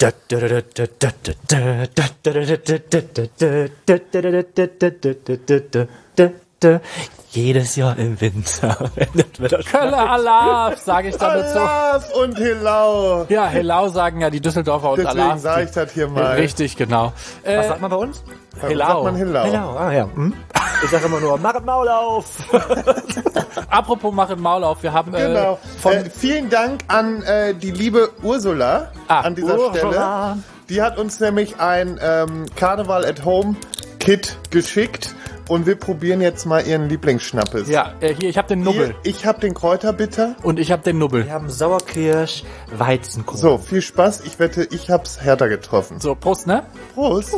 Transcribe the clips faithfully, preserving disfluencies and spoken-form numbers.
Jedes Jahr im Winter endet mit der Kölle Alaf, sage ich damit so. Alaf und Helau. Ja, Helau sagen ja die Düsseldorfer und Deswegen Alaf. sage ich das hier mal. Richtig, genau. Äh, Was sagt man bei uns? Bei uns sagt man Helau. Genau, ah ja. Hm? Ich sage immer nur, mach Maul auf. Apropos mach im Maul auf, wir haben äh, Genau. von Äh, vielen Dank an äh, die liebe Ursula Ah, an dieser Ursula. Stelle. Die hat uns nämlich ein ähm, Karneval at Home Kit geschickt und wir probieren jetzt mal ihren Lieblingsschnappes. ja, äh, hier, ich habe den Nubbel Hier, ich habe den Kräuterbitter. und ich habe den Nubbel. Wir haben Sauerkirsch, Weizenkohl. So, viel Spaß. Ich wette, ich hab's härter getroffen. So, Prost, ne? Prost.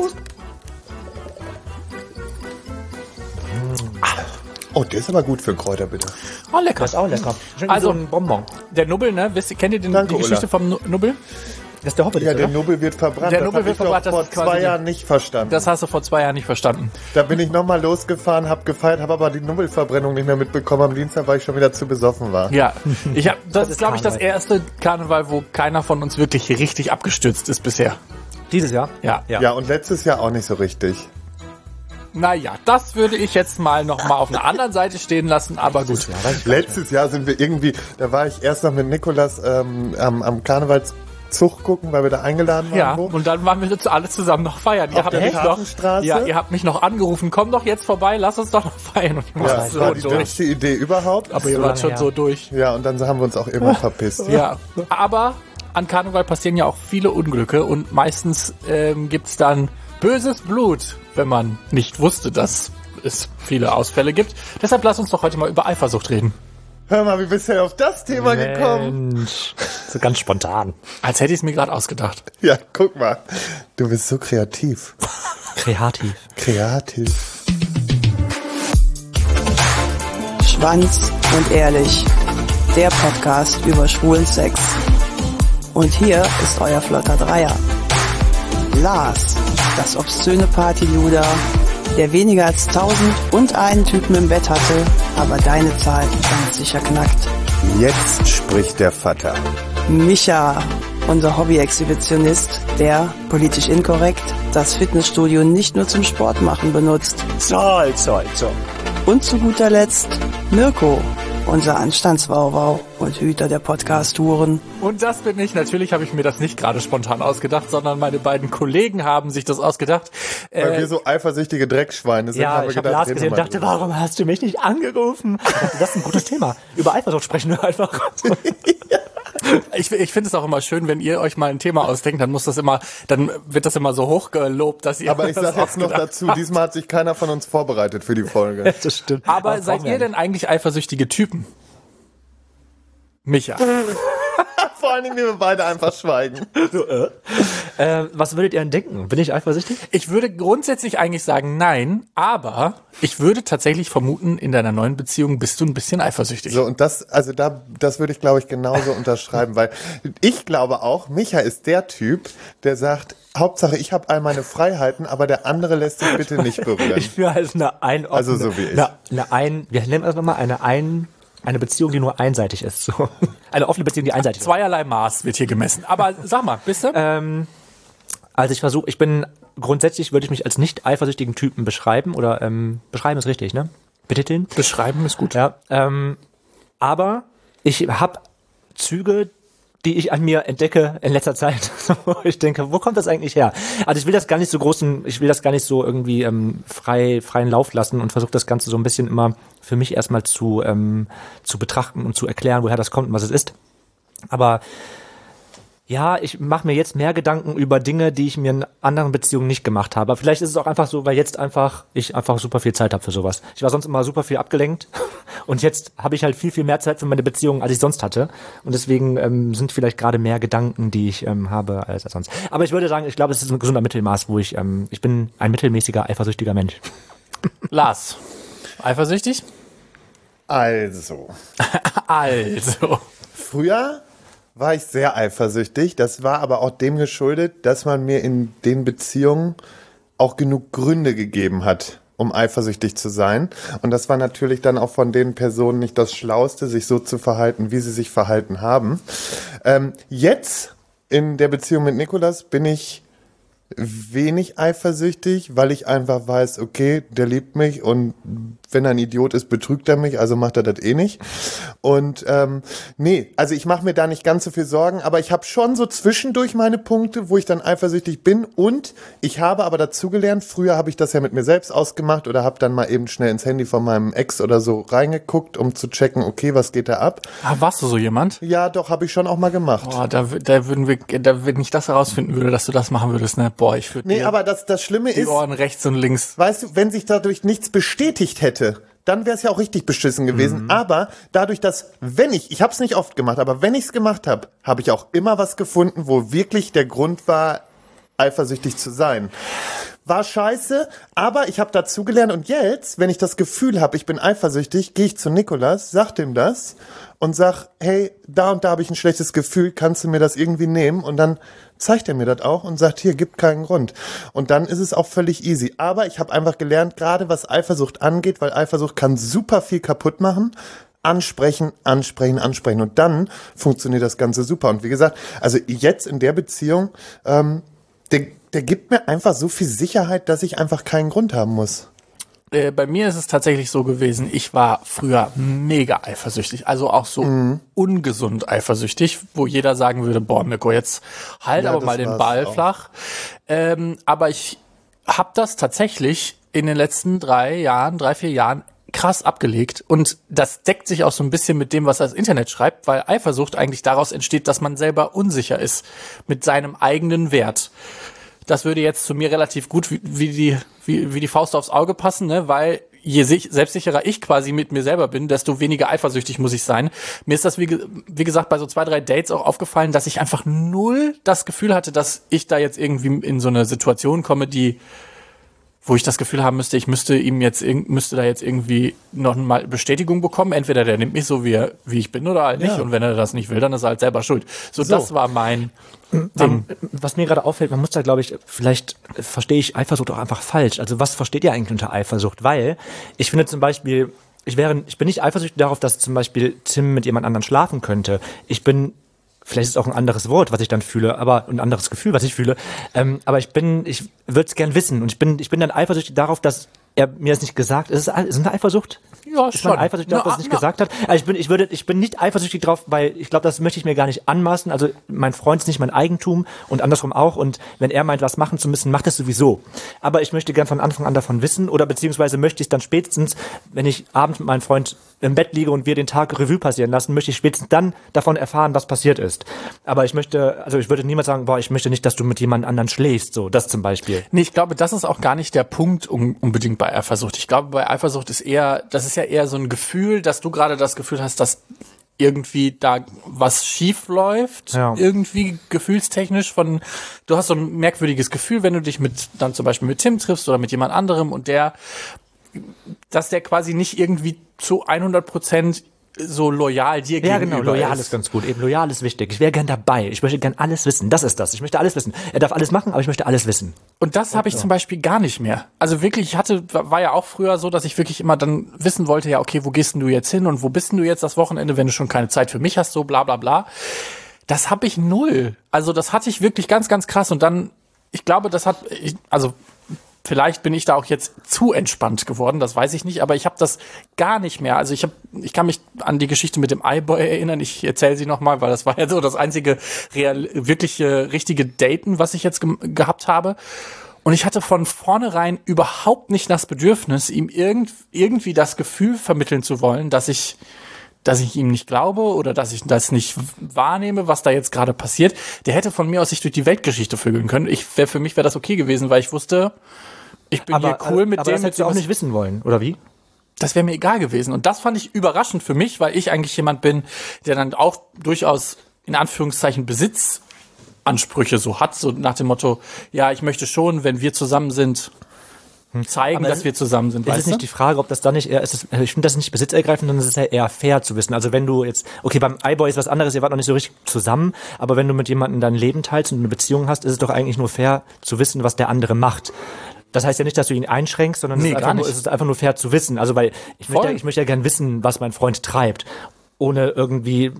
Oh, der ist aber gut für einen Kräuterbitter. Oh, lecker. Das ist auch lecker. Schön wie Also- so ein Bonbon. Der Nubbel, ne? Wisst ihr, kennt ihr den, Danke, die Geschichte Ulla. vom Nu- Nubbel? Das ist der Hoppe, Ja, der oder? Nubbel wird verbrannt. Der das Nubbel hab wird ich doch verbrannt, das vor ist quasi zwei die- Jahren nicht verstanden. Das hast du vor zwei Jahren nicht verstanden. Da bin ich nochmal losgefahren, hab gefeiert, habe aber die Nubbelverbrennung nicht mehr mitbekommen am Dienstag, weil ich schon wieder zu besoffen war. Ja, ich hab, das, ist, ist glaube ich, das Karneval. erste Karneval, wo keiner von uns wirklich richtig abgestürzt ist bisher. Dieses Jahr? Ja. Ja. Ja, und letztes Jahr auch nicht so richtig. Naja, das würde ich jetzt mal noch mal auf einer anderen Seite stehen lassen, aber gut. Ja, weiß ich Letztes Jahr sind wir irgendwie, da war ich erst noch mit Nikolas ähm, am, am Karnevalszug gucken, weil wir da eingeladen waren. Ja, wo. und dann waren wir jetzt alle zusammen noch feiern. Ihr Auf habt der mich noch, Hafenstraße? ja, ihr habt mich noch angerufen, komm doch jetzt vorbei, lass uns doch noch feiern. Und ich war Ja, das so war die durch. dümmste Idee überhaupt. Aber ihr so wart lange schon her. so durch. Ja, und dann haben wir uns auch immer verpisst. Ja, aber an Karneval passieren ja auch viele Unglücke und meistens ähm, gibt's dann böses Blut, wenn man nicht wusste, dass es viele Ausfälle gibt. Deshalb lass uns doch heute mal über Eifersucht reden. Hör mal, wie bist du denn auf das Thema gekommen? Mensch. So ganz spontan. Als hätte ich es mir gerade ausgedacht. Ja, guck mal. Du bist so kreativ. Kreativ. Kreativ. Schwanz und ehrlich, der Podcast über schwulen Sex. Und hier ist euer flotter Dreier. Lars, das obszöne Partyluder, der weniger als tausend und einen Typen im Bett hatte, aber deine Zahl ganz sicher knackt. Jetzt spricht der Vater. Micha, unser Hobby-Exhibitionist, der, politisch inkorrekt, das Fitnessstudio nicht nur zum Sport machen benutzt. Zoll, zoll, zoll. Und zu guter Letzt Mirko, unser Anstandswauwau und Hüter der Podcast-Touren. Und das bin ich. Natürlich habe ich mir das nicht gerade spontan ausgedacht, sondern meine beiden Kollegen haben sich das ausgedacht. Weil Äh, wir so eifersüchtige Drecksschweine sind. Ja, haben wir ich habe gedacht, Lars reden gesehen und wir mal dachte, drüber. warum hast du mich nicht angerufen? Das ist ein gutes Thema. Über Eifersucht sprechen wir einfach. ich ich finde es auch immer schön, wenn ihr euch mal ein Thema ausdenkt, dann muss das immer, dann wird das immer so hochgelobt, dass ihr Aber ich das sag jetzt noch ausgedacht dazu, habt. diesmal hat sich keiner von uns vorbereitet für die Folge. Das stimmt. Aber das seid brauchen wir ihr ja denn eigentlich eifersüchtige Typen? Micha. Vor allen Dingen, wenn wir beide einfach schweigen. nicht. Äh, was würdet ihr denn denken? Bin ich eifersüchtig? Ich würde grundsätzlich eigentlich sagen nein, aber ich würde tatsächlich vermuten, in deiner neuen Beziehung bist du ein bisschen eifersüchtig. So, und das, also da, das würde ich, glaube ich, genauso unterschreiben, weil ich glaube auch, Micha ist der Typ, der sagt, Hauptsache, ich habe all meine Freiheiten, aber der andere lässt sich bitte nicht berühren. Ich führe halt eine ein Also so wie ich. Eine, eine ein, wir nennen das nochmal eine ein, eine Beziehung, die nur einseitig ist. So. Eine offene Beziehung, die einseitig ist. Zweierlei Maß wird hier gemessen. Aber sag mal, bist du? Ähm, also ich versuche, ich bin grundsätzlich würde ich mich als nicht eifersüchtigen Typen beschreiben oder ähm, beschreiben ist richtig, ne? Betiteln. Beschreiben ist gut. Ja. Ähm, aber ich habe Züge, die ich an mir entdecke in letzter Zeit. Ich denke, wo kommt das eigentlich her? Also ich will das gar nicht so großen, ich will das gar nicht so irgendwie ähm, frei freien Lauf lassen und versuche das Ganze so ein bisschen immer für mich erstmal zu ähm, zu betrachten und zu erklären, woher das kommt und was es ist. Aber ja, ich mache mir jetzt mehr Gedanken über Dinge, die ich mir in anderen Beziehungen nicht gemacht habe. Vielleicht ist es auch einfach so, weil jetzt einfach ich einfach super viel Zeit habe für sowas. Ich war sonst immer super viel abgelenkt und jetzt habe ich halt viel, viel mehr Zeit für meine Beziehungen, als ich sonst hatte. Und deswegen ähm, sind vielleicht gerade mehr Gedanken, die ich ähm, habe, als sonst. Aber ich würde sagen, ich glaube, es ist ein gesunder Mittelmaß, wo ich, ähm, ich bin ein mittelmäßiger, eifersüchtiger Mensch. Lars, eifersüchtig? Also, Also. früher war ich sehr eifersüchtig. Das war aber auch dem geschuldet, dass man mir in den Beziehungen auch genug Gründe gegeben hat, um eifersüchtig zu sein. Und das war natürlich dann auch von den Personen nicht das Schlauste, sich so zu verhalten, wie sie sich verhalten haben. Ähm, jetzt in der Beziehung mit Nikolas bin ich wenig eifersüchtig, weil ich einfach weiß, okay, der liebt mich und wenn er ein Idiot ist, betrügt er mich, also macht er das eh nicht. Und ähm, nee, also ich mache mir da nicht ganz so viel Sorgen, aber ich habe schon so zwischendurch meine Punkte, wo ich dann eifersüchtig bin und ich habe aber dazugelernt, früher habe ich das ja mit mir selbst ausgemacht oder habe dann mal eben schnell ins Handy von meinem Ex oder so reingeguckt, um zu checken, okay, was geht da ab? Ah, warst du so jemand? Ja, doch, habe ich schon auch mal gemacht. Boah, da, da würden wir, da, wenn ich das herausfinden würde, dass du das machen würdest, ne? Boah, ich würde Nee, aber das, das Schlimme die ist, Ohren rechts und links. weißt du, wenn sich dadurch nichts bestätigt hätte, dann wäre es ja auch richtig beschissen gewesen. Mhm. Aber dadurch, dass, wenn ich, ich habe es nicht oft gemacht, aber wenn ich es gemacht habe, habe ich auch immer was gefunden, wo wirklich der Grund war, eifersüchtig zu sein. War scheiße, aber ich habe dazugelernt und jetzt, wenn ich das Gefühl habe, ich bin eifersüchtig, gehe ich zu Nikolas, sag dem das und sag, hey, da und da habe ich ein schlechtes Gefühl, kannst du mir das irgendwie nehmen? Und dann zeigt er mir das auch und sagt, hier, gibt keinen Grund. Und dann ist es auch völlig easy. Aber ich habe einfach gelernt, gerade was Eifersucht angeht, weil Eifersucht kann super viel kaputt machen, ansprechen, ansprechen, ansprechen. Und dann funktioniert das Ganze super. Und wie gesagt, also jetzt in der Beziehung, ähm, der, der gibt mir einfach so viel Sicherheit, dass ich einfach keinen Grund haben muss. Äh, bei mir ist es tatsächlich so gewesen, ich war früher mega eifersüchtig, also auch so mhm. ungesund eifersüchtig, wo jeder sagen würde, boah, Mirko, jetzt halt ja, aber mal den Ball auch flach. Ähm, aber ich habe das tatsächlich in den letzten drei Jahren, drei, vier Jahren krass abgelegt und das deckt sich auch so ein bisschen mit dem, was das Internet schreibt, weil Eifersucht eigentlich daraus entsteht, dass man selber unsicher ist mit seinem eigenen Wert. Das würde jetzt zu mir relativ gut wie, wie die wie, wie die Faust aufs Auge passen, ne? Weil je sich, selbstsicherer ich quasi mit mir selber bin, desto weniger eifersüchtig muss ich sein. Mir ist das, wie, wie gesagt, bei so zwei, drei Dates auch aufgefallen, dass ich einfach null das Gefühl hatte, dass ich da jetzt irgendwie in so eine Situation komme, die wo ich das Gefühl haben müsste, ich müsste ihm jetzt müsste da jetzt irgendwie noch mal Bestätigung bekommen. Entweder der nimmt mich so, wie, er, wie ich bin, oder halt nicht. Ja. Und wenn er das nicht will, dann ist er halt selber schuld. So, so. Das war mein Ding. Was mir gerade auffällt, man muss da, glaube ich, vielleicht verstehe ich Eifersucht auch einfach falsch. Also was versteht ihr eigentlich unter Eifersucht? Weil ich finde zum Beispiel, ich wäre, ich bin nicht eifersüchtig darauf, dass zum Beispiel Tim mit jemand anderem schlafen könnte. Ich bin Vielleicht ist es auch ein anderes Wort, was ich dann fühle, aber ein anderes Gefühl, was ich fühle. Ähm, aber ich bin, ich würde es gern wissen und ich bin, ich bin dann eifersüchtig darauf, dass er mir das nicht gesagt hat. Ist es, ist es eine Eifersucht? Ja, ist man eifersüchtig darauf, dass er es nicht na. gesagt hat? Also ich bin, ich würde, ich bin nicht eifersüchtig drauf, weil ich glaube, das möchte ich mir gar nicht anmaßen. Also mein Freund ist nicht mein Eigentum und andersrum auch. Und wenn er meint, was machen zu müssen, macht es sowieso. Aber ich möchte gern von Anfang an davon wissen oder beziehungsweise möchte ich es dann spätestens, wenn ich abends mit meinem Freund im Bett liege und wir den Tag Revue passieren lassen, möchte ich spätestens dann davon erfahren, was passiert ist. Aber ich möchte, also ich würde niemals sagen, boah, ich möchte nicht, dass du mit jemand anderen schläfst, so, das zum Beispiel. Nee, ich glaube, das ist auch gar nicht der Punkt un- unbedingt bei Eifersucht. Ich glaube, bei Eifersucht ist eher, das ist ja eher so ein Gefühl, dass du gerade das Gefühl hast, dass irgendwie da was schief läuft, ja. Irgendwie gefühlstechnisch von, du hast so ein merkwürdiges Gefühl, wenn du dich mit, dann zum Beispiel mit Tim triffst oder mit jemand anderem und der, dass der quasi nicht irgendwie zu hundert Prozent so loyal dir gegenüber ist. Ja, genau, loyal ist. ist ganz gut. Eben loyal ist wichtig. Ich wäre gern dabei. Ich möchte gern alles wissen. Das ist das. Ich möchte alles wissen. Er darf alles machen, aber ich möchte alles wissen. Und das habe ich zum Beispiel gar nicht mehr. Also wirklich, ich hatte, war ja auch früher so, dass ich wirklich immer dann wissen wollte, ja, okay, wo gehst denn du jetzt hin und wo bist denn du jetzt das Wochenende, wenn du schon keine Zeit für mich hast, so bla bla bla. Das habe ich null. Also das hatte ich wirklich ganz, ganz krass. Und dann, ich glaube, das hat, ich, also vielleicht bin ich da auch jetzt zu entspannt geworden, das weiß ich nicht, aber ich habe das gar nicht mehr. Also ich habe, ich kann mich an die Geschichte mit dem iBoy erinnern. Ich erzähle sie nochmal, weil das war ja so das einzige real, wirkliche, richtige Daten, was ich jetzt ge- gehabt habe. Und ich hatte von vornherein überhaupt nicht das Bedürfnis, ihm irgend, irgendwie das Gefühl vermitteln zu wollen, dass ich dass ich ihm nicht glaube oder dass ich das nicht wahrnehme, was da jetzt gerade passiert. Der hätte von mir aus sich durch die Weltgeschichte vögeln können. Ich wär, für mich wäre das okay gewesen, weil ich wusste, ich bin aber, hier cool mit aber dem. Das hättest du auch nicht wissen wollen, oder wie? Das wäre mir egal gewesen. Und das fand ich überraschend für mich, weil ich eigentlich jemand bin, der dann auch durchaus in Anführungszeichen Besitzansprüche so hat. So nach dem Motto, ja, ich möchte schon, wenn wir zusammen sind, zeigen, aber dass ist, wir zusammen sind. Ist es nicht die Frage, ob das dann nicht eher, ist es, ich finde das nicht besitzergreifend, sondern es ist ja eher fair zu wissen. Also wenn du jetzt, okay, beim iBoy ist was anderes, ihr wart noch nicht so richtig zusammen, aber wenn du mit jemandem dein Leben teilst und eine Beziehung hast, ist es doch eigentlich nur fair zu wissen, was der andere macht. Das heißt ja nicht, dass du ihn einschränkst, sondern nee, es, ist einfach nur, es ist einfach nur fair zu wissen. Also weil ich möchte, ich möchte ja gern wissen, was mein Freund treibt, ohne irgendwie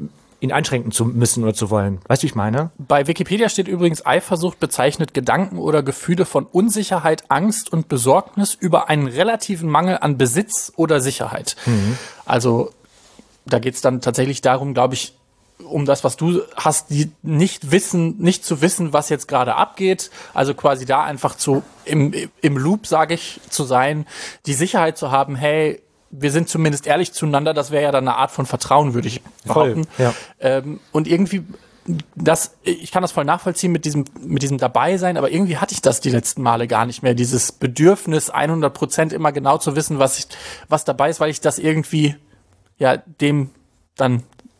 ihn einschränken zu müssen oder zu wollen. Weißt du, wie ich meine? Bei Wikipedia steht übrigens, Eifersucht bezeichnet Gedanken oder Gefühle von Unsicherheit, Angst und Besorgnis über einen relativen Mangel an Besitz oder Sicherheit. Mhm. Also da geht es dann tatsächlich darum, glaube ich, um das, was du hast, die nicht wissen, nicht zu wissen, was jetzt gerade abgeht. Also quasi da einfach zu im, im Loop, sage ich, zu sein, die Sicherheit zu haben, hey, wir sind zumindest ehrlich zueinander, das wäre ja dann eine Art von Vertrauen, würde ich behaupten. Voll, ja. Ähm, und irgendwie, das, ich kann das voll nachvollziehen mit diesem, mit diesem Dabeisein, aber irgendwie hatte ich das die letzten Male gar nicht mehr, dieses Bedürfnis, hundert Prozent immer genau zu wissen, was ich, was dabei ist, weil ich das irgendwie, ja, dem dann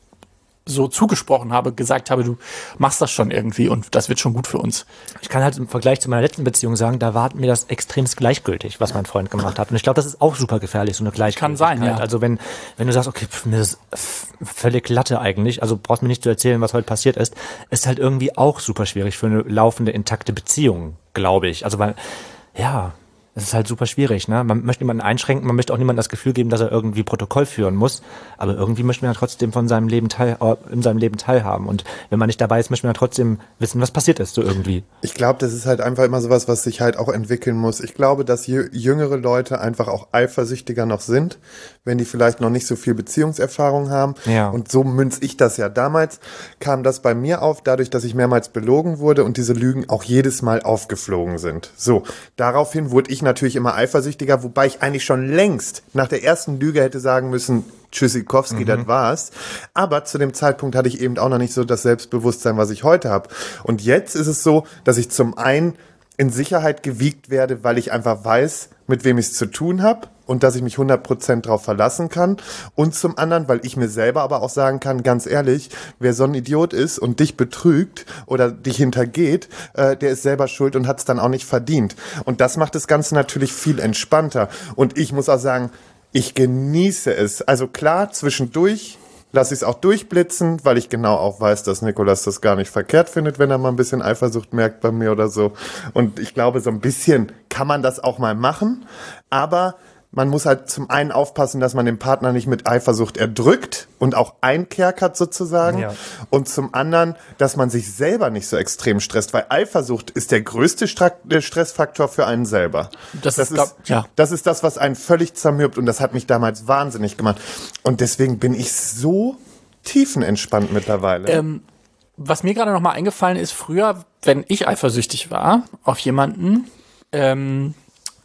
so zugesprochen habe, gesagt habe, du machst das schon irgendwie und das wird schon gut für uns. Ich kann halt im Vergleich zu meiner letzten Beziehung sagen, da war mir das extremst gleichgültig, was mein Freund gemacht hat. Und ich glaube, das ist auch super gefährlich, so eine Gleichgültigkeit. Kann sein, ja. Also wenn, wenn du sagst, okay, pff, mir ist völlig Latte eigentlich, also brauchst mir nicht zu erzählen, was heute passiert ist, ist halt irgendwie auch super schwierig für eine laufende, intakte Beziehung, glaube ich. Also weil, ja, es ist halt super schwierig, ne? Man möchte niemanden einschränken, man möchte auch niemandem das Gefühl geben, dass er irgendwie Protokoll führen muss, aber irgendwie möchte man ja trotzdem von seinem Leben teil, in seinem Leben teilhaben und wenn man nicht dabei ist, möchte man ja trotzdem wissen, was passiert ist, so irgendwie. Ich glaube, das ist halt einfach immer sowas, was sich halt auch entwickeln muss. Ich glaube, dass jüngere Leute einfach auch eifersüchtiger noch sind, wenn die vielleicht noch nicht so viel Beziehungserfahrung haben. Ja. Und so münz ich das ja. Damals kam das bei mir auf, dadurch, dass ich mehrmals belogen wurde und diese Lügen auch jedes Mal aufgeflogen sind. So, daraufhin wurde ich natürlich immer eifersüchtiger, wobei ich eigentlich schon längst nach der ersten Lüge hätte sagen müssen, Tschüssikowski, mhm. das war's. Aber zu dem Zeitpunkt hatte ich eben auch noch nicht so das Selbstbewusstsein, was ich heute habe. Und jetzt ist es so, dass ich zum einen in Sicherheit gewiegt werde, weil ich einfach weiß, mit wem ich es zu tun habe und dass ich mich hundert Prozent drauf verlassen kann. Und zum anderen, weil ich mir selber aber auch sagen kann, ganz ehrlich, wer so ein Idiot ist und dich betrügt oder dich hintergeht, äh, der ist selber schuld und hat es dann auch nicht verdient. Und das macht das Ganze natürlich viel entspannter. Und ich muss auch sagen, ich genieße es. Also klar, zwischendurch lasse ich es auch durchblitzen, weil ich genau auch weiß, dass Nikolas das gar nicht verkehrt findet, wenn er mal ein bisschen Eifersucht merkt bei mir oder so. Und ich glaube, so ein bisschen kann man das auch mal machen, aber man muss halt zum einen aufpassen, dass man den Partner nicht mit Eifersucht erdrückt und auch einkerkert sozusagen. Ja. Und zum anderen, dass man sich selber nicht so extrem stresst, weil Eifersucht ist der größte Stra- Stressfaktor für einen selber. Das, das, ist, glaub, ja. das ist das, was einen völlig zermürbt und das hat mich damals wahnsinnig gemacht. Und deswegen bin ich so tiefenentspannt mittlerweile. Ähm, was mir gerade noch mal eingefallen ist, früher, wenn ich eifersüchtig war auf jemanden, ähm,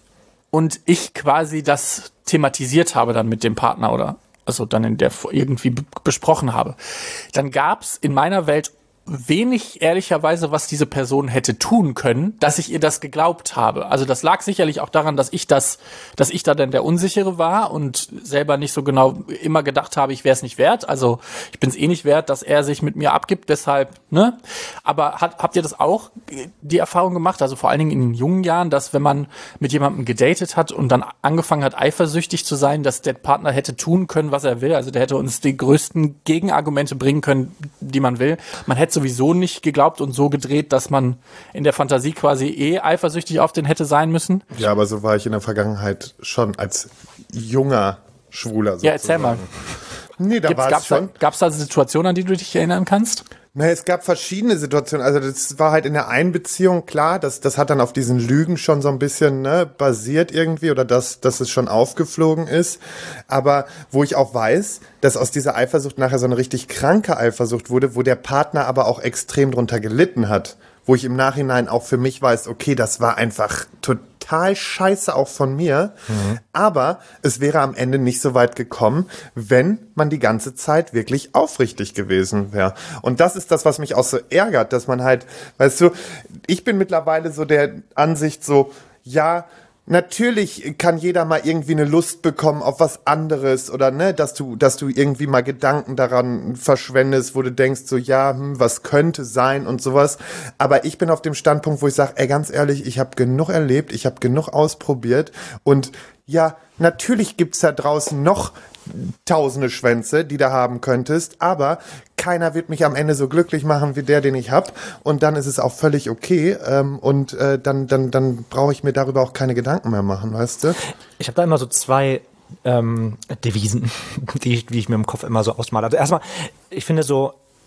und ich quasi das thematisiert habe dann mit dem Partner oder also dann in der irgendwie b- besprochen habe, dann gab's in meiner Welt wenig ehrlicherweise, was diese Person hätte tun können, dass ich ihr das geglaubt habe. Also das lag sicherlich auch daran, dass ich das, dass ich da dann der Unsichere war und selber nicht so genau immer gedacht habe, ich wäre es nicht wert. Also ich bin es eh nicht wert, dass er sich mit mir abgibt, deshalb, ne? Aber hat, habt ihr das auch, die Erfahrung gemacht, also vor allen Dingen in den jungen Jahren, dass wenn man mit jemandem gedatet hat und dann angefangen hat, eifersüchtig zu sein, dass der Partner hätte tun können, was er will, also der hätte uns die größten Gegenargumente bringen können, die man will. Man hätte sowieso nicht geglaubt und so gedreht, dass man in der Fantasie quasi eh eifersüchtig auf den hätte sein müssen. Ja, aber so war ich in der Vergangenheit schon als junger Schwuler sozusagen. Ja, erzähl mal. Nee, da war es schon. Da, gab's da Situationen, an die du dich erinnern kannst? Na, es gab verschiedene Situationen. Also das war halt in der einen Beziehung klar, das, das hat dann auf diesen Lügen schon so ein bisschen ne, basiert irgendwie oder dass, dass es schon aufgeflogen ist. Aber wo ich auch weiß, dass aus dieser Eifersucht nachher so eine richtig kranke Eifersucht wurde, wo der Partner aber auch extrem drunter gelitten hat. Wo ich im Nachhinein auch für mich weiß, okay, das war einfach total scheiße auch von mir. Mhm. Aber es wäre am Ende nicht so weit gekommen, wenn man die ganze Zeit wirklich aufrichtig gewesen wäre. Und das ist das, was mich auch so ärgert, dass man halt, weißt du, ich bin mittlerweile so der Ansicht so, ja, natürlich kann jeder mal irgendwie eine Lust bekommen auf was anderes oder ne, dass du, dass du irgendwie mal Gedanken daran verschwendest, wo du denkst so, ja, hm, was könnte sein und sowas. Aber ich bin auf dem Standpunkt, wo ich sage, ey, ganz ehrlich, ich habe genug erlebt, ich habe genug ausprobiert und ja, natürlich gibt's da draußen noch tausende Schwänze, die du haben könntest, aber keiner wird mich am Ende so glücklich machen wie der, den ich habe. Und dann ist es auch völlig okay. Ähm, und äh, dann, dann, dann brauche ich mir darüber auch keine Gedanken mehr machen, weißt du? Ich habe da immer so zwei ähm, Devisen, die ich, die ich mir im Kopf immer so ausmale. Also erstmal, ich finde so,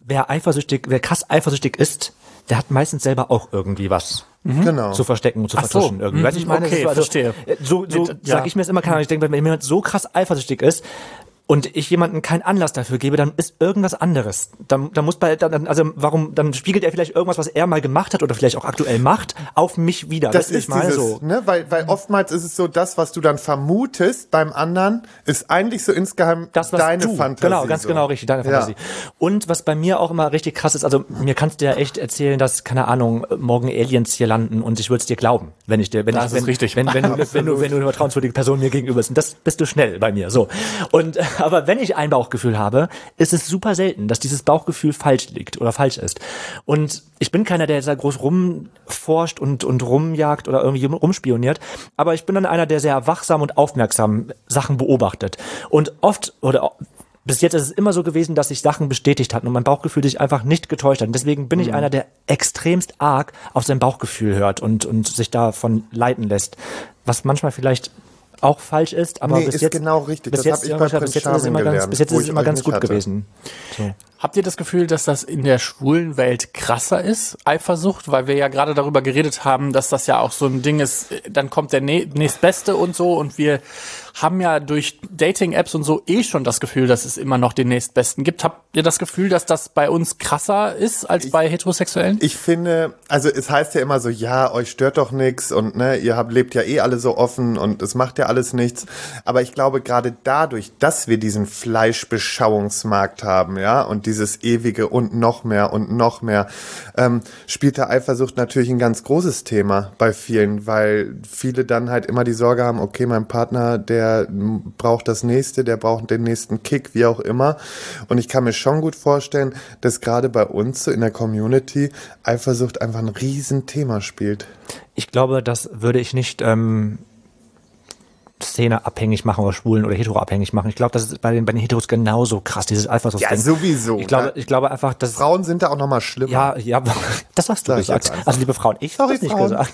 wer eifersüchtig, wer krass eifersüchtig ist, der hat meistens selber auch irgendwie was Genau. zu verstecken und zu Ach so. vertuschen. Irgendwie. Mhm. Weißt du, ich meine, Okay, das ist also, verstehe. so, so Ja. sag ich mir das immer, keine Ahnung, ich denke, wenn jemand so krass eifersüchtig ist, und ich jemandem keinen Anlass dafür gebe, dann ist irgendwas anderes. Dann, dann muss bei, dann, also warum, dann spiegelt er vielleicht irgendwas, was er mal gemacht hat oder vielleicht auch aktuell macht, auf mich wieder. Das Weißt du, ist ich meine dieses, so. ne, weil, weil oftmals ist es so, das, was du dann vermutest beim anderen, ist eigentlich so insgeheim Das, was deine du, Fantasie. genau, ganz so. genau, richtig, deine Ja. Fantasie. Und was bei mir auch immer richtig krass ist, also mir kannst du ja echt erzählen, dass, keine Ahnung, morgen Aliens hier landen und ich würde es dir glauben, wenn ich dir, wenn Das ich, ist wenn, richtig. wenn, wenn, wenn, wenn du, wenn du eine vertrauenswürdige Person mir gegenüber bist. Und das bist du schnell bei mir, so. Und, äh, aber wenn ich ein Bauchgefühl habe, ist es super selten, dass dieses Bauchgefühl falsch liegt oder falsch ist. Und ich bin keiner, der jetzt da groß rumforscht und, und rumjagt oder irgendwie rumspioniert, aber ich bin dann einer, der sehr wachsam und aufmerksam Sachen beobachtet. Und oft, oder bis jetzt ist es immer so gewesen, dass sich Sachen bestätigt hatten und mein Bauchgefühl sich einfach nicht getäuscht hat. Und deswegen bin ich einer, der extremst arg auf sein Bauchgefühl hört und, und sich davon leiten lässt. Was manchmal vielleicht auch falsch ist, aber Nee, bis ist jetzt genau richtig. Bis Das jetzt, hab ich ja, bei bis Prince jetzt ist es immer Charming ganz, gelernt, bis jetzt wo ist es ich immer euch ganz nicht gut hatte. gewesen. So. Habt ihr das Gefühl, dass das in der schwulen Welt krasser ist, Eifersucht? Weil wir ja gerade darüber geredet haben, dass das ja auch so ein Ding ist, dann kommt der Nä- nächstbeste und so, und wir haben ja durch Dating-Apps und so eh schon das Gefühl, dass es immer noch den nächstbesten gibt. Habt ihr das Gefühl, dass das bei uns krasser ist als bei Heterosexuellen? Ich finde, also es heißt ja immer so, ja, euch stört doch nichts und ne, ihr habt, lebt ja eh alle so offen und es macht ja alles nichts. Aber ich glaube, gerade dadurch, dass wir diesen Fleischbeschauungsmarkt haben, ja, und dieses ewige und noch mehr und noch mehr, ähm, spielt der Eifersucht natürlich ein ganz großes Thema bei vielen, weil viele dann halt immer die Sorge haben, okay, mein Partner, der braucht das nächste, der braucht den nächsten Kick, wie auch immer. Und ich kann mir schon gut vorstellen, dass gerade bei uns so in der Community Eifersucht einfach ein Riesenthema spielt. Ich glaube, das würde ich nicht ähm, Szene abhängig machen oder Schwulen oder Hetero abhängig machen. Ich glaube, das ist bei den, bei den Heteros genauso krass, dieses Eifersucht. Ja, sowieso. Ich glaube, Ne? ich glaube einfach, dass Frauen sind da auch noch mal schlimmer. Ja, ja, das hast du Sag ich gesagt. jetzt einfach. Also liebe Frauen, ich habe Sorry, das nicht Frauen. gesagt.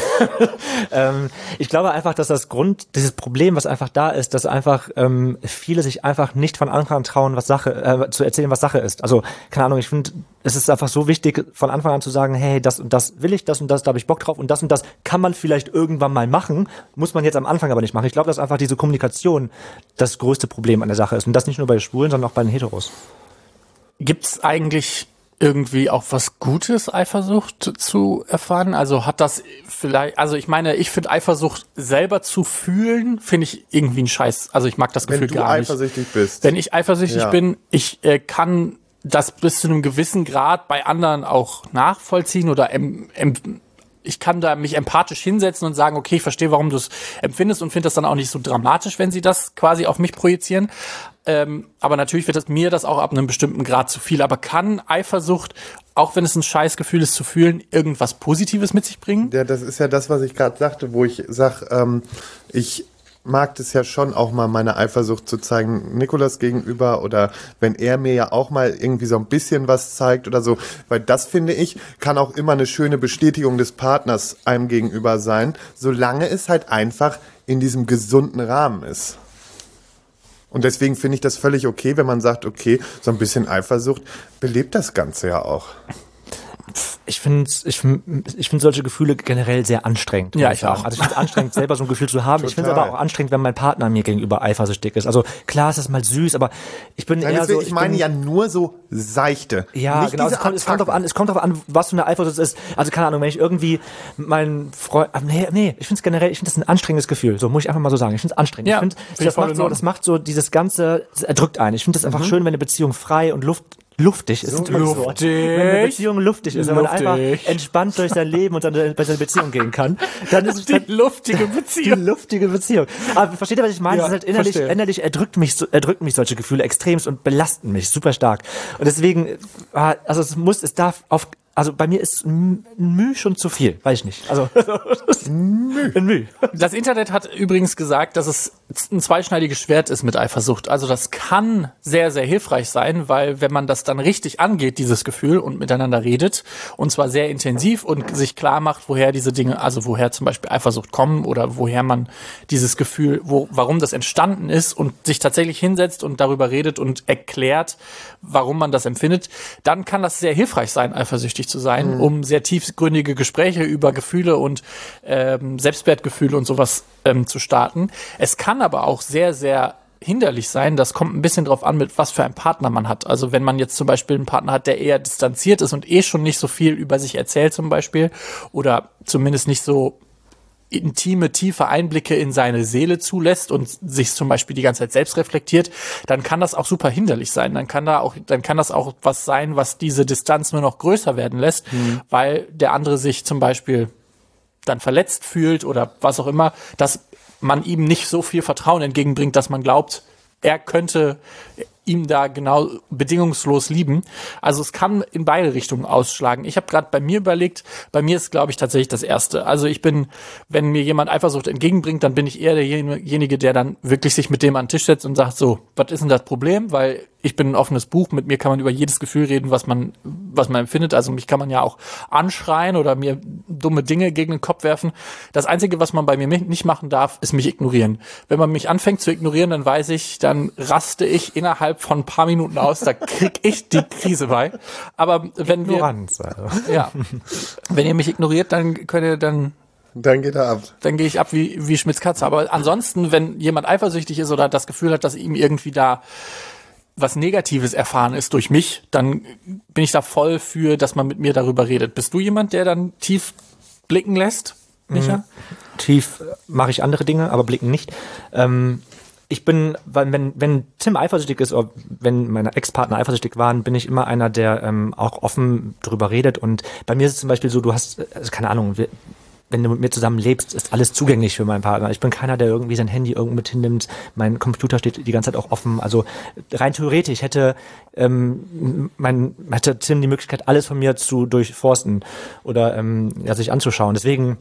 ähm, ich glaube einfach, dass das Grund, dieses Problem, was einfach da ist, dass einfach ähm, viele sich einfach nicht von Anfang an trauen, was Sache, äh, zu erzählen, was Sache ist. Also keine Ahnung, ich finde, es ist einfach so wichtig, von Anfang an zu sagen, hey, das und das will ich, das und das, da habe ich Bock drauf und das und das kann man vielleicht irgendwann mal machen, muss man jetzt am Anfang aber nicht machen. Ich glaube, dass einfach diese Kommunikation das größte Problem an der Sache ist und das nicht nur bei Schwulen, sondern auch bei den Heteros. Gibt's eigentlich irgendwie auch was Gutes, Eifersucht zu erfahren? Also hat das vielleicht, also ich meine, ich finde Eifersucht selber zu fühlen, finde ich irgendwie ein Scheiß. Also ich mag das Wenn Gefühl du gar nicht. eifersüchtig bist. Wenn ich eifersüchtig Ja. bin, ich äh, kann das bis zu einem gewissen Grad bei anderen auch nachvollziehen oder em, em, ich kann da mich empathisch hinsetzen und sagen, okay, ich verstehe, warum du es empfindest und finde das dann auch nicht so dramatisch, wenn sie das quasi auf mich projizieren. Ähm, aber natürlich wird das, mir das auch ab einem bestimmten Grad zu viel. Aber kann Eifersucht, auch wenn es ein Scheißgefühl ist zu fühlen, irgendwas Positives mit sich bringen? Ja, das ist ja das, was ich gerade sagte, wo ich sage, ähm, ich mag es ja schon auch mal, meine Eifersucht zu zeigen, Nikolas gegenüber, oder wenn er mir ja auch mal irgendwie so ein bisschen was zeigt oder so, weil das, finde ich, kann auch immer eine schöne Bestätigung des Partners einem gegenüber sein, solange es halt einfach in diesem gesunden Rahmen ist. Und deswegen finde ich das völlig okay, wenn man sagt, okay, so ein bisschen Eifersucht belebt das Ganze ja auch. Ich finde ich find, ich find solche Gefühle generell sehr anstrengend. Ja, muss ich sagen. auch. Also ich finde es anstrengend, selber so ein Gefühl zu haben. Ich finde es Total. aber auch anstrengend, wenn mein Partner mir gegenüber eifersüchtig ist. Also klar ist das mal süß, aber ich bin Nein, eher deswegen, so... ich meine bin, ja nur so seichte. Ja, nicht genau. Es diese kommt, es kommt drauf an, es kommt drauf an, was für eine Eifersucht es ist. Also keine Ahnung, wenn ich irgendwie meinen Freund, ah, nee, nee, ich finde es generell, ich finde das ein anstrengendes Gefühl. So muss ich einfach mal so sagen. Ich finde es anstrengend. Ja, ich finde, find ich das voll macht in so, Ordnung. das macht so dieses ganze, das erdrückt einen. Ich finde das einfach schön, wenn eine Beziehung frei und luft luftig ist. ein tolles Wort. luftig. Wenn eine Beziehung luftig ist, wenn man Luftig. einfach entspannt durch sein Leben und seine, bei seiner Beziehung gehen kann, dann ist es Die dann luftige die Beziehung. luftige Beziehung. Aber versteht ihr, was ich meine? Ja, das ist halt innerlich, verstehe. innerlich erdrückt mich, so- erdrücken mich solche Gefühle extremst und belasten mich super stark. Und deswegen, ah, also es muss, es darf auf also bei mir ist ein Müh schon zu viel, weiß ich nicht. Also Müh. Ein Müh. Das Internet hat übrigens gesagt, dass es ein zweischneidiges Schwert ist mit Eifersucht. Also das kann sehr, sehr hilfreich sein, weil wenn man das dann richtig angeht, dieses Gefühl, und miteinander redet, und zwar sehr intensiv und sich klar macht, woher diese Dinge, also woher zum Beispiel Eifersucht kommen oder woher man dieses Gefühl, wo, warum das entstanden ist und sich tatsächlich hinsetzt und darüber redet und erklärt, warum man das empfindet, dann kann das sehr hilfreich sein, eifersüchtig zu sein, mhm. um sehr tiefgründige Gespräche über Gefühle und ähm, Selbstwertgefühle und sowas ähm, zu starten. Es kann aber auch sehr, sehr hinderlich sein. Das kommt ein bisschen drauf an, mit was für einem Partner man hat. Also wenn man jetzt zum Beispiel einen Partner hat, der eher distanziert ist und eh schon nicht so viel über sich erzählt zum Beispiel oder zumindest nicht so intime, tiefe Einblicke in seine Seele zulässt und sich zum Beispiel die ganze Zeit selbst reflektiert, dann kann das auch super hinderlich sein. Dann kann da auch, dann kann das auch was sein, was diese Distanz nur noch größer werden lässt, mhm. weil der andere sich zum Beispiel dann verletzt fühlt oder was auch immer, dass man ihm nicht so viel Vertrauen entgegenbringt, dass man glaubt, er könnte ihm da genau bedingungslos lieben. Also es kann in beide Richtungen ausschlagen. Ich habe gerade bei mir überlegt, bei mir ist, glaube ich, tatsächlich das Erste. Also ich bin, wenn mir jemand Eifersucht entgegenbringt, dann bin ich eher derjenige, der dann wirklich sich mit dem an den Tisch setzt und sagt, so, was ist denn das Problem? Weil ich bin ein offenes Buch, mit mir kann man über jedes Gefühl reden, was man, was man empfindet. Also mich kann man ja auch anschreien oder mir dumme Dinge gegen den Kopf werfen. Das Einzige, was man bei mir nicht machen darf, ist mich ignorieren. Wenn man mich anfängt zu ignorieren, dann weiß ich, dann raste ich innerhalb von ein paar Minuten aus, da krieg ich die Krise bei. Aber wenn Ignoranz, wir, also. ja, wenn ihr mich ignoriert, dann könnt ihr dann Dann geht er ab. Dann gehe ich ab wie, wie Schmitz Katze. Aber ansonsten, wenn jemand eifersüchtig ist oder das Gefühl hat, dass ihm irgendwie da was Negatives erfahren ist durch mich, dann bin ich da voll für, dass man mit mir darüber redet. Bist du jemand, der dann tief blicken lässt, Micha? Mhm. Tief mache ich andere Dinge, aber blicken nicht. Ähm, ich bin, wenn, wenn Tim eifersüchtig ist oder wenn meine Ex-Partner eifersüchtig waren, bin ich immer einer, der ähm, auch offen drüber redet. Und bei mir ist es zum Beispiel so, du hast, also keine Ahnung, wir, wenn du mit mir zusammen lebst, ist alles zugänglich für meinen Partner. Ich bin keiner, der irgendwie sein Handy irgendwo mit hinnimmt. Mein Computer steht die ganze Zeit auch offen. Also rein theoretisch hätte ähm, mein hätte Tim die Möglichkeit, alles von mir zu durchforsten oder ähm, ja, sich anzuschauen. Deswegen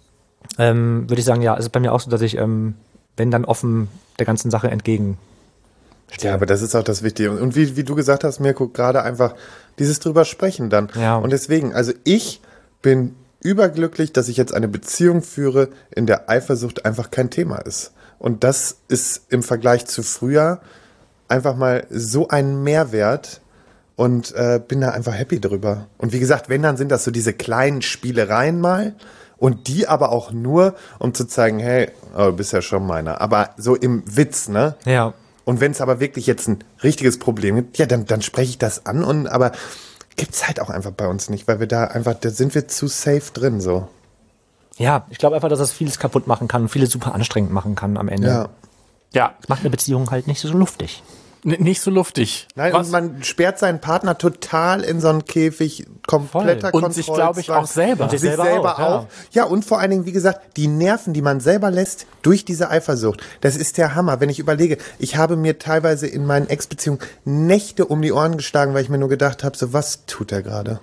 ähm, würde ich sagen, ja, es ist bei mir auch so, dass ich, ähm, wenn dann offen der ganzen Sache entgegen. Ja, aber das ist auch das Wichtige. Und wie, wie du gesagt hast, Mirko, gerade einfach dieses drüber sprechen dann. Ja. Und deswegen, also ich bin überglücklich, dass ich jetzt eine Beziehung führe, in der Eifersucht einfach kein Thema ist. Und das ist im Vergleich zu früher einfach mal so ein Mehrwert und äh, bin da einfach happy drüber. Und wie gesagt, wenn, dann sind das so diese kleinen Spielereien mal und die aber auch nur, um zu zeigen, hey, oh, du bist ja schon meiner. Aber so im Witz, ne? Ja. Und wenn es aber wirklich jetzt ein richtiges Problem gibt, ja, dann, dann spreche ich das an und aber gibt's halt auch einfach bei uns nicht, weil wir da einfach, da sind wir zu safe drin, so. Ja, ich glaube einfach, dass das vieles kaputt machen kann und vieles super anstrengend machen kann am Ende. Ja. Ja. Das macht eine Beziehung halt nicht so luftig. N- nicht so luftig. Nein, Was? und man sperrt seinen Partner total in so einen Käfig, kompletter Voll. Und sich, glaube ich, auch selber. Und sich Sich selber, selber auch. auch, Ja. ja, und vor allen Dingen, wie gesagt, die Nerven, die man selber lässt durch diese Eifersucht, das ist der Hammer. Wenn ich überlege, ich habe mir teilweise in meinen Ex-Beziehungen Nächte um die Ohren geschlagen, weil ich mir nur gedacht habe, so was tut er gerade?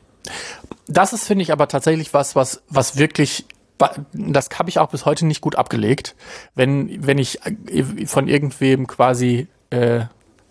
Das ist, finde ich, aber tatsächlich was, was, was wirklich, das habe ich auch bis heute nicht gut abgelegt. Wenn, wenn ich von irgendwem quasi, äh,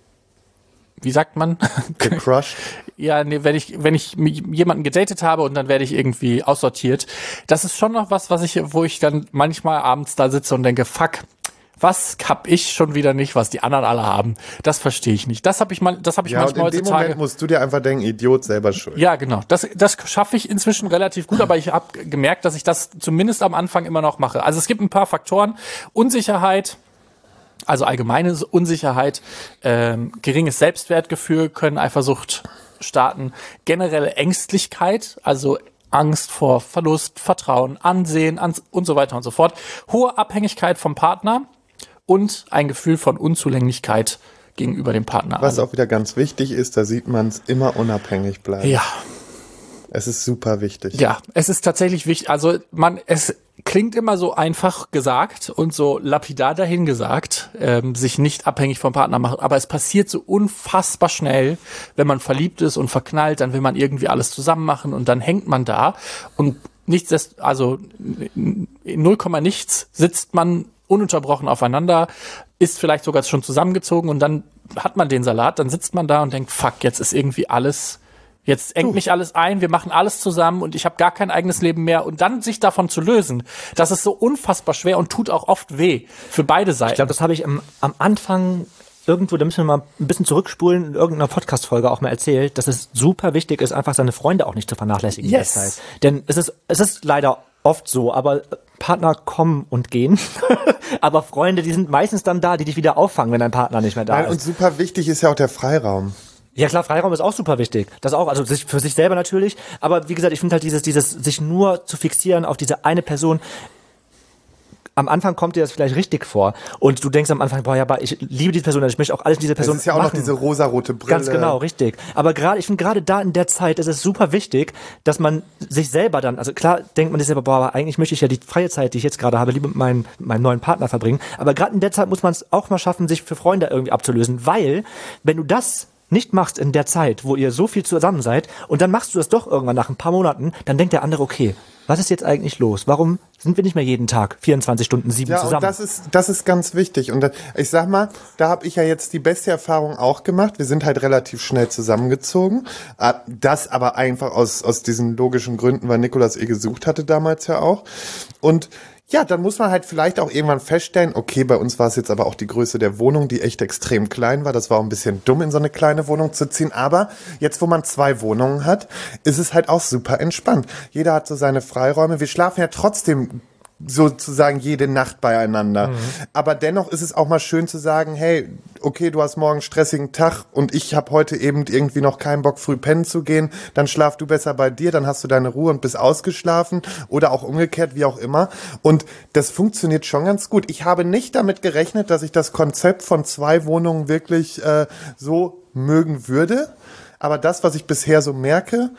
wie sagt man? Gecrushed? Ja, nee, wenn ich, wenn ich jemanden gedatet habe und dann werde ich irgendwie aussortiert. Das ist schon noch was, was ich, wo ich dann manchmal abends da sitze und denke, fuck, was hab ich schon wieder nicht, was die anderen alle haben? Das verstehe ich nicht. Das habe ich mal, das habe ich Ja, und manchmal in dem heutzutage. Moment musst du dir einfach denken, Idiot, selber schuld. Ja, genau. Das, das schaffe ich inzwischen relativ gut, aber ich habe gemerkt, dass ich das zumindest am Anfang immer noch mache. Also es gibt ein paar Faktoren. Unsicherheit, also allgemeine Unsicherheit, ähm, geringes Selbstwertgefühl können Eifersucht starten. Generelle Ängstlichkeit, also Angst vor Verlust, Vertrauen, Ansehen ans- und so weiter und so fort. Hohe Abhängigkeit vom Partner und ein Gefühl von Unzulänglichkeit gegenüber dem Partner. Was auch wieder ganz wichtig ist, da sieht man es immer unabhängig bleiben. Ja. Es ist super wichtig. Ja, es ist tatsächlich wichtig. Also man, es klingt immer so einfach gesagt und so lapidar dahingesagt, ähm, sich nicht abhängig vom Partner machen, aber es passiert so unfassbar schnell, wenn man verliebt ist und verknallt, dann will man irgendwie alles zusammen machen und dann hängt man da und nichts, also in null Komma nichts sitzt man ununterbrochen aufeinander, ist vielleicht sogar schon zusammengezogen und dann hat man den Salat, dann sitzt man da und denkt, fuck, jetzt ist irgendwie alles, jetzt engt mich alles ein, wir machen alles zusammen und ich habe gar kein eigenes Leben mehr und dann sich davon zu lösen, das ist so unfassbar schwer und tut auch oft weh für beide Seiten. Ich glaube, das habe ich am, am Anfang irgendwo, da müssen wir mal ein bisschen zurückspulen, in irgendeiner Podcast-Folge auch mal erzählt, dass es super wichtig ist, einfach seine Freunde auch nicht zu vernachlässigen yes. in der Zeit. Denn es ist, es ist leider oft so, aber Partner kommen und gehen. Aber Freunde, die sind meistens dann da, die dich wieder auffangen, wenn dein Partner nicht mehr da Nein, ist. und super wichtig ist ja auch der Freiraum. Ja klar, Freiraum ist auch super wichtig. Das auch, also sich, für sich selber natürlich. Aber wie gesagt, ich finde halt dieses, dieses, sich nur zu fixieren auf diese eine Person. Am Anfang kommt dir das vielleicht richtig vor. Und du denkst am Anfang, boah, ja, aber ich liebe diese Person, ich möchte auch alles in diese Person machen. Das ist ja auch machen. noch diese rosarote Brille. Ganz genau, richtig. Aber gerade, ich finde gerade da in der Zeit ist es super wichtig, dass man sich selber dann, also klar denkt man sich selber, boah, aber eigentlich möchte ich ja die freie Zeit, die ich jetzt gerade habe, lieber mit meinem, mit meinem neuen Partner verbringen. Aber gerade in der Zeit muss man es auch mal schaffen, sich für Freunde irgendwie abzulösen. Weil, wenn du das nicht machst in der Zeit, wo ihr so viel zusammen seid, und dann machst du das doch irgendwann nach ein paar Monaten, dann denkt der andere, okay, was ist jetzt eigentlich los? Warum sind wir nicht mehr jeden Tag vierundzwanzig Stunden sieben ja, zusammen? Ja, und das ist, das ist ganz wichtig. Und ich sag mal, da habe ich ja jetzt die beste Erfahrung auch gemacht. Wir sind halt relativ schnell zusammengezogen. Das aber einfach aus, aus diesen logischen Gründen, weil Nikolas eh gesucht hatte damals ja auch. Und ja, dann muss man halt vielleicht auch irgendwann feststellen, okay, bei uns war es jetzt aber auch die Größe der Wohnung, die echt extrem klein war. Das war auch ein bisschen dumm, in so eine kleine Wohnung zu ziehen. Aber jetzt, wo man zwei Wohnungen hat, ist es halt auch super entspannt. Jeder hat so seine Freiräume. Wir schlafen ja trotzdem sozusagen jede Nacht beieinander. Mhm. Aber dennoch ist es auch mal schön zu sagen, hey, okay, du hast morgen einen stressigen Tag und ich habe heute eben irgendwie noch keinen Bock, früh pennen zu gehen, dann schlaf du besser bei dir, dann hast du deine Ruhe und bist ausgeschlafen oder auch umgekehrt, wie auch immer. Und das funktioniert schon ganz gut. Ich habe nicht damit gerechnet, dass ich das Konzept von zwei Wohnungen wirklich äh, so mögen würde. Aber das, was ich bisher so merke,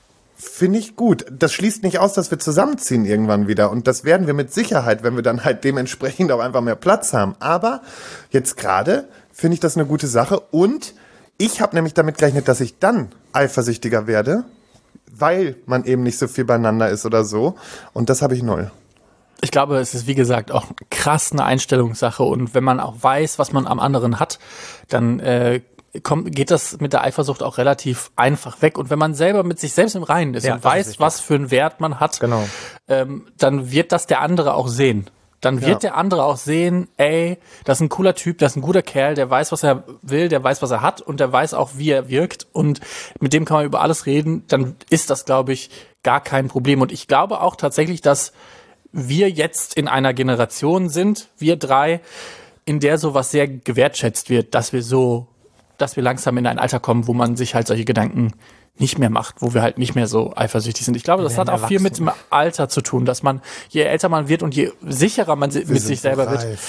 finde ich gut. Das schließt nicht aus, dass wir zusammenziehen irgendwann wieder. Und das werden wir mit Sicherheit, wenn wir dann halt dementsprechend auch einfach mehr Platz haben. Aber jetzt gerade finde ich das eine gute Sache. Und ich habe nämlich damit gerechnet, dass ich dann eifersüchtiger werde, weil man eben nicht so viel beieinander ist oder so. Und das habe ich null. Ich glaube, es ist, wie gesagt, auch krass eine Einstellungssache. Und wenn man auch weiß, was man am anderen hat, dann äh, kommt, geht das mit der Eifersucht auch relativ einfach weg. Und wenn man selber mit sich selbst im Reinen ist ja, und weiß, ist was für einen Wert man hat, genau. ähm, dann wird das der andere auch sehen. Dann wird ja. der andere auch sehen, ey, das ist ein cooler Typ, das ist ein guter Kerl, der weiß, was er will, der weiß, was er hat und der weiß auch, wie er wirkt. Und mit dem kann man über alles reden. Dann ist das, glaube ich, gar kein Problem. Und ich glaube auch tatsächlich, dass wir jetzt in einer Generation sind, wir drei, in der sowas sehr gewertschätzt wird, dass wir so dass wir langsam in ein Alter kommen, wo man sich halt solche Gedanken nicht mehr macht, wo wir halt nicht mehr so eifersüchtig sind. Ich glaube, das hat auch viel mit dem Alter zu tun, dass man, je älter man wird und je sicherer man mit sich selber reif. wird.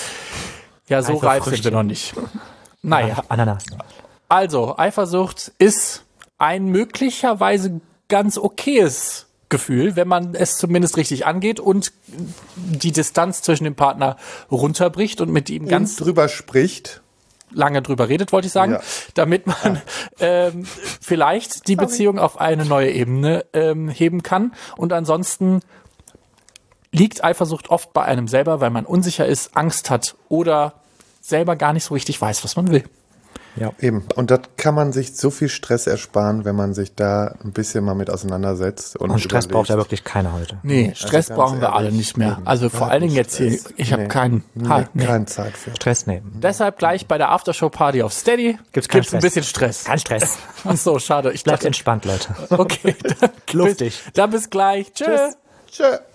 Ja, so reif sind wir noch nicht. Naja. Ananas. Also, Eifersucht ist ein möglicherweise ganz okayes Gefühl, wenn man es zumindest richtig angeht und die Distanz zwischen dem Partner runterbricht und mit ihm ganz und drüber spricht. lange drüber redet, wollte ich sagen, ja. damit man ja. ähm, vielleicht die Beziehung auf eine neue Ebene ähm, heben kann. Und ansonsten liegt Eifersucht oft bei einem selber, weil man unsicher ist, Angst hat oder selber gar nicht so richtig weiß, was man will. Ja, eben. Und das kann man sich so viel Stress ersparen, wenn man sich da ein bisschen mal mit auseinandersetzt. Und, und Stress überlegt. braucht ja wirklich keiner heute. Nee, Stress also brauchen wir ehrlich, alle nicht mehr. Eben. Also vor allen Dingen jetzt hier, ich nee. habe keinen nee, nee. keine Zeit für. Stress nehmen. Deshalb gleich bei der Aftershow-Party auf Steady gibt's, gibt's ein bisschen Stress. Kein Stress. Ach so, schade. Ich Bleibt dachte, entspannt, Leute. Okay. Luftig. Dann bis gleich. Tschö. Tschüss. Tschö.